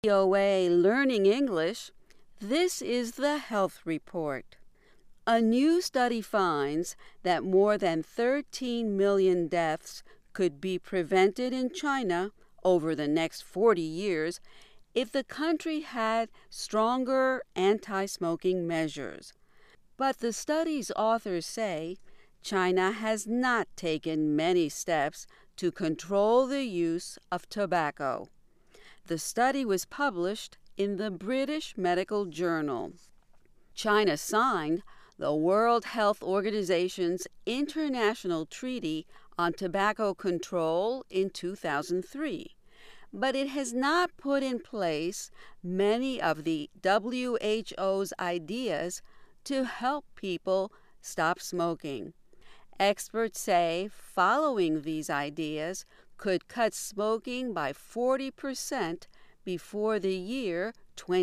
VOA Learning English, this is the Health Report. A new study finds that more than 13 million deaths could be prevented in China over the next 40 years if the country had stronger anti-smoking measures. But the study's authors say China has not taken many steps to control the use of tobacco. The study was published in the British Medical Journal. China signed the World Health Organization's International Treaty on Tobacco Control in 2003, but it has not put in place many of the WHO's ideas to help people stop smoking. Experts say following these ideas could cut smoking by 40% before the year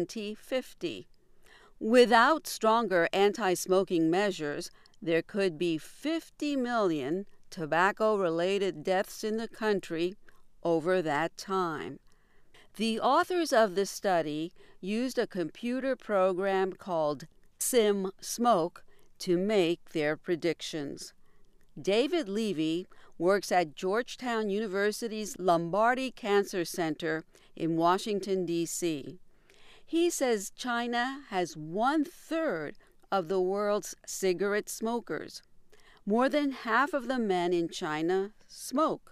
2050. Without stronger anti-smoking measures, there could be 50 million tobacco-related deaths in the country over that time. The authors of the study used a computer program called SimSmoke to make their predictions. David Levy works at Georgetown University's Lombardi Cancer Center in Washington, D.C. He says China has 1/3 of the world's cigarette smokers. More than half of the men in China smoke.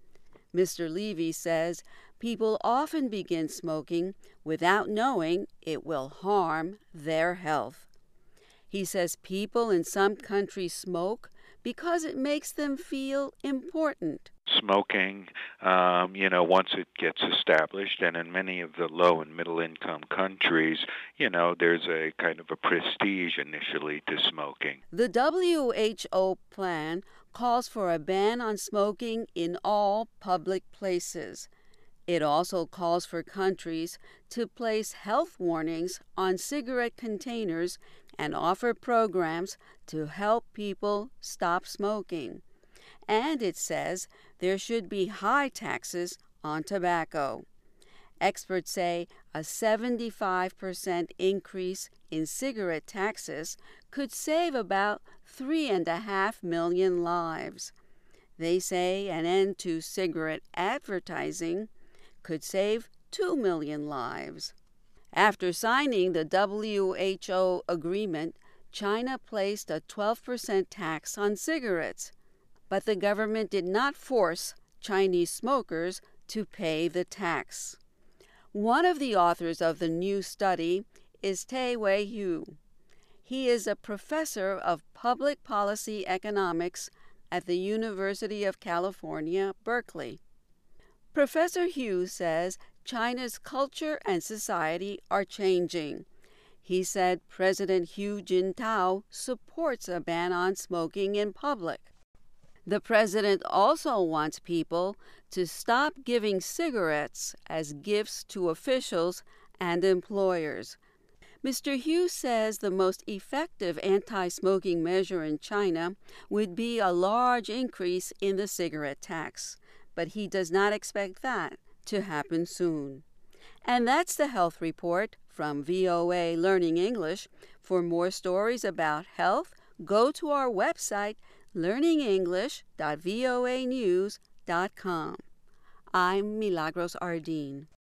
Mr. Levy says people often begin smoking without knowing it will harm their health. He says people in some countries smoke because it makes them feel important. Smoking, once it gets established, and in many of the low and middle income countries, there's a kind of a prestige initially to smoking. The WHO plan calls for a ban on smoking in all public places. It also calls for countries to place health warnings on cigarette containers and offer programs to help people stop smoking. And it says there should be high taxes on tobacco. Experts say a 75% increase in cigarette taxes could save about 3.5 million lives. They say an end to cigarette advertising could save 2 million lives. After signing the WHO agreement, China placed a 12% tax on cigarettes, but the government did not force Chinese smokers to pay the tax. One of the authors of the new study is Tae-Wei Hu. He is a professor of public policy economics at the University of California, Berkeley. Professor Hu says China's culture and society are changing. He said President Hu Jintao supports a ban on smoking in public. The president also wants people to stop giving cigarettes as gifts to officials and employers. Mr. Hu says the most effective anti-smoking measure in China would be a large increase in the cigarette tax, but he does not expect that to happen soon. And that's the Health Report from VOA Learning English. For more stories about health, go to our website, learningenglish.voanews.com. I'm Milagros Ardeen.